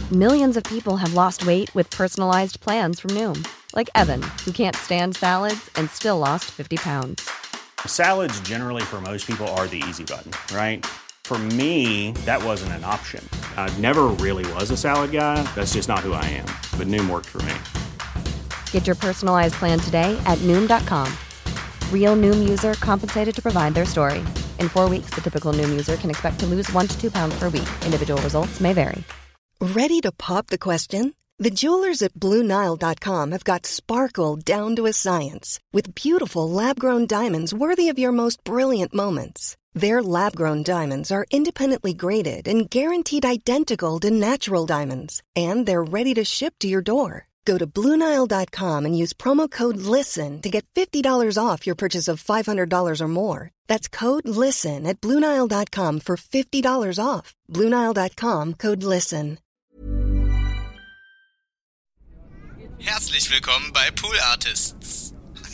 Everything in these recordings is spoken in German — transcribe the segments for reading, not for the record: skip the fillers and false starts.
Millions of people have lost weight with personalized plans from Noom. Like Evan, who can't stand salads and still lost 50 pounds. Salads generally for most people are the easy button, right? For me, that wasn't an option. I never really was a salad guy. That's just not who I am. But Noom worked for me. Get your personalized plan today at Noom.com. Real Noom user compensated to provide their story. In 4 weeks, the typical Noom user can expect to lose 1 to 2 pounds per week. Individual results may vary. Ready to pop the question? The jewelers at BlueNile.com have got sparkle down to a science with beautiful lab-grown diamonds worthy of your most brilliant moments. Their lab-grown diamonds are independently graded and guaranteed identical to natural diamonds, and they're ready to ship to your door. Go to BlueNile.com and use promo code LISTEN to get $50 off your purchase of $500 or more. That's code LISTEN at BlueNile.com for $50 off. BlueNile.com, code LISTEN. Herzlich willkommen bei Pool Artists.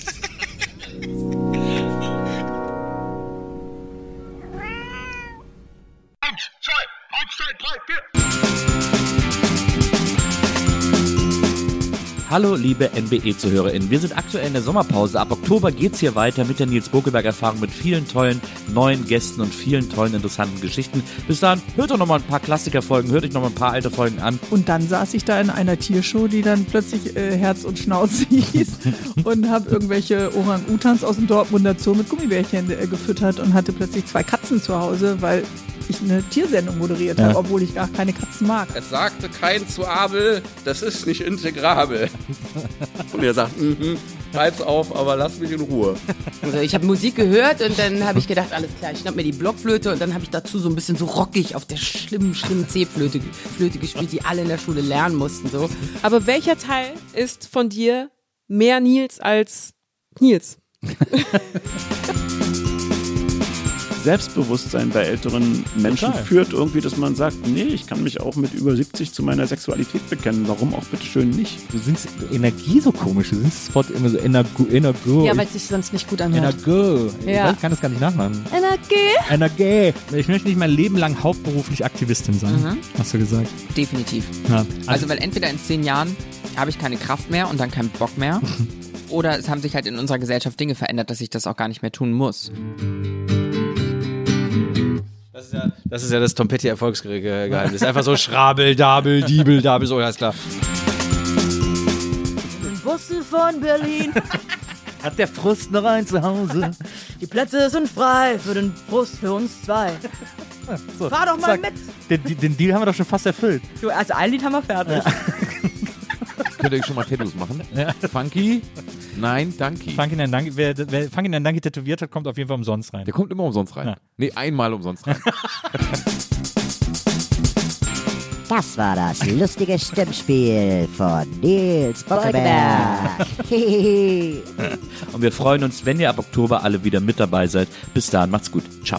1, 2, 3, 4. Hallo liebe NBE-ZuhörerInnen, wir sind aktuell in der Sommerpause. Ab Oktober geht's hier weiter mit der Nils Bokelberg-Erfahrung mit vielen tollen neuen Gästen und vielen tollen interessanten Geschichten. Bis dahin, hört doch nochmal ein paar Klassikerfolgen, hört euch nochmal ein paar alte Folgen an. Und dann saß ich da in einer Tiershow, die dann plötzlich Herz und Schnauze hieß und habe irgendwelche Orang-Utans aus dem Dortmunder Zoo mit Gummibärchen gefüttert und hatte plötzlich 2 Katzen zu Hause, weil ich eine Tiersendung moderiert habe, obwohl ich gar keine Katzen mag. Es sagte kein zu Abel, das ist nicht integrabel. Und er sagt, reib's auf, aber lass mich in Ruhe. Also ich habe Musik gehört und dann habe ich gedacht, alles klar, ich schnapp mir die Blockflöte und dann habe ich dazu so ein bisschen so rockig auf der schlimmen C-Flöte gespielt, die alle in der Schule lernen mussten. So. Aber welcher Teil ist von dir mehr Nils als Nils? Selbstbewusstsein bei älteren Menschen führt irgendwie, dass man sagt, nee, ich kann mich auch mit über 70 zu meiner Sexualität bekennen. Warum auch bitteschön nicht? Du singst Energie so komisch, du singst sofort immer so Energie. Ja, weil es sich sonst nicht gut anhört. Energie. Ja. Ich kann das gar nicht nachmachen. Energie. Ich möchte nicht mein Leben lang hauptberuflich Aktivistin sein, hast du gesagt. Definitiv. Ja, also weil entweder in 10 Jahren habe ich keine Kraft mehr und dann keinen Bock mehr oder es haben sich halt in unserer Gesellschaft Dinge verändert, dass ich das auch gar nicht mehr tun muss. Das ist ja das Tom Petty Erfolgsgeheimnis. Einfach so Schrabel, Dabel, Diebel, Dabel, so, alles klar. Busse von Berlin. Hat der Frust noch ein Zuhause? Die Plätze sind frei für den Frust für uns 2. So, Fahr doch mal mit. Den Deal haben wir doch schon fast erfüllt. Du, also ein Lied haben wir fertig. Ja. Könnt ihr schon mal Tattoos machen? Ja. Funky? Nein, danke. Funky, nein, danke. Wer Funky, nein, danke tätowiert hat, kommt auf jeden Fall umsonst rein. Der kommt immer umsonst rein. Ja. Nee, einmal umsonst rein. Das war das lustige Stimmspiel von Nils Bokelberg. Und wir freuen uns, wenn ihr ab Oktober alle wieder mit dabei seid. Bis dahin, macht's gut. Ciao.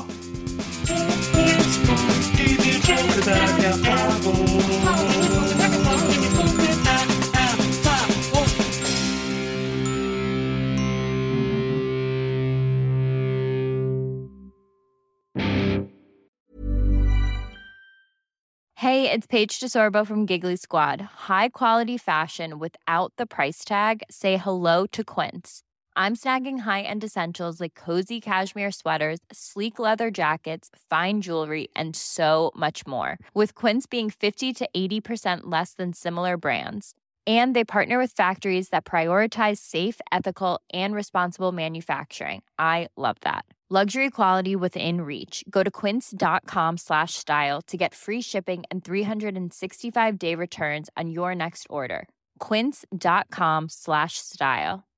Hey, it's Paige DeSorbo from Giggly Squad. High quality fashion without the price tag. Say hello to Quince. I'm snagging high-end essentials like cozy cashmere sweaters, sleek leather jackets, fine jewelry, and so much more. With Quince being 50 to 80% less than similar brands. And they partner with factories that prioritize safe, ethical, and responsible manufacturing. I love that. Luxury quality within reach. Go to quince.com/style to get free shipping and 365-day returns on your next order. Quince.com/style.